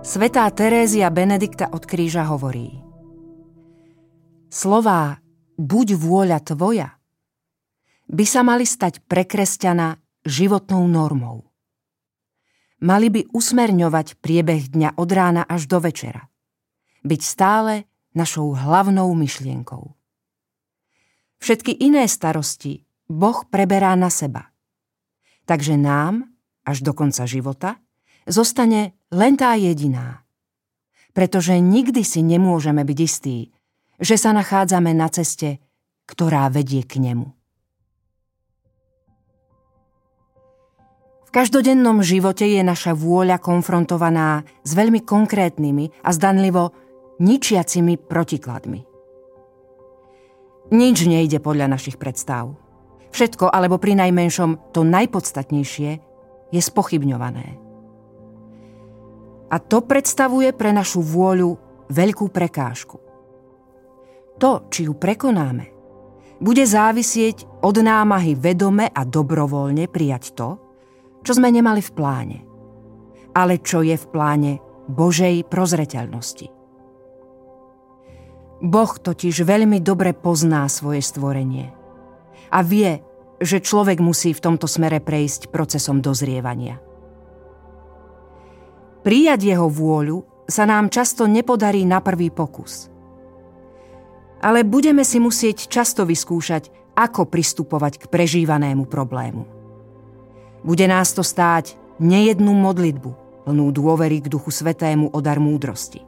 Svätá Terézia Benedikta od kríža hovorí: slová buď vôľa tvoja by sa mali stať pre kresťana životnou normou. Mali by usmerňovať priebeh dňa od rána až do večera. Byť stále našou hlavnou myšlienkou. Všetky iné starosti Boh preberá na seba. Takže nám, až do konca života, zostane len tá jediná. Pretože nikdy si nemôžeme byť istí, že sa nachádzame na ceste, ktorá vedie k nemu. V každodennom živote je naša vôľa konfrontovaná s veľmi konkrétnymi a zdanlivo ničiacimi protikladmi. Nič nejde podľa našich predstav. Všetko, alebo prinajmenšom to najpodstatnejšie, je spochybňované. A to predstavuje pre našu vôľu veľkú prekážku. To, či ju prekonáme, bude závisieť od námahy vedome a dobrovoľne prijať to, čo sme nemali v pláne, ale čo je v pláne Božej prozreteľnosti. Boh totiž veľmi dobre pozná svoje stvorenie a vie, že človek musí v tomto smere prejsť procesom dozrievania. Prijať jeho vôľu sa nám často nepodarí na prvý pokus. Ale budeme si musieť často vyskúšať, ako pristupovať k prežívanému problému. Bude nás to stáť nejednú modlitbu, plnú dôvery k Duchu Svätému o dar múdrosti.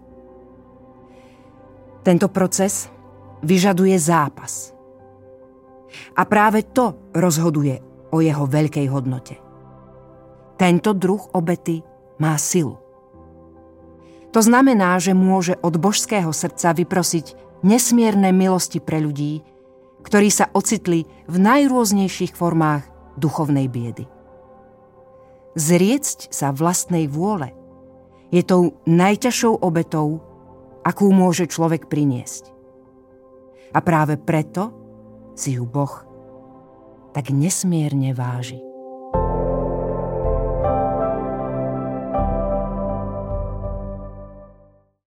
Tento proces vyžaduje zápas. A práve to rozhoduje o jeho veľkej hodnote. Tento druh obety má silu. To znamená, že môže od božského srdca vyprosiť nesmierne milosti pre ľudí, ktorí sa ocitli v najrôznejších formách duchovnej biedy. Zriecť sa vlastnej vôle je tou najťažšou obetou, akú môže človek priniesť. A práve preto si ju Boh tak nesmierne váži.